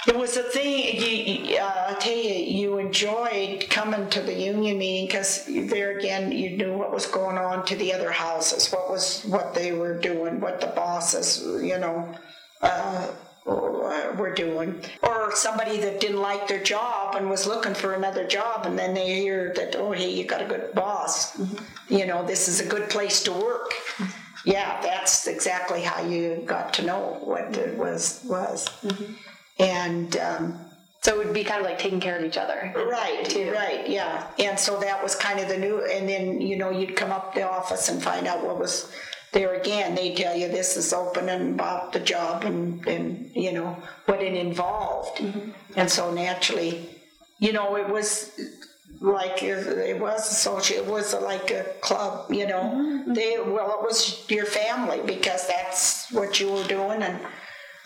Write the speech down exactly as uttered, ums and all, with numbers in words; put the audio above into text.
It was a thing, you, uh, I tell you, you enjoyed coming to the union meeting because there again, you knew what was going on to the other houses, what was what they were doing, what the bosses, you know, uh, were doing. Or somebody that didn't like their job and was looking for another job, and then they hear that, oh, hey, you got a good boss. Mm-hmm. You know, this is a good place to work. Mm-hmm. Yeah, that's exactly how you got to know what it was. was. Mm-hmm. And um, so it would be kind of like taking care of each other. Right, too. Right, yeah. And so that was kind of the new, and then, you know, you'd come up to the office and find out what was there again. They'd tell you this is open and about the job and, and you know, what it involved. Mm-hmm. And so naturally, you know, it was like, it was a social, it was like a club, you know. Mm-hmm. They, well, it was your family because that's what you were doing, and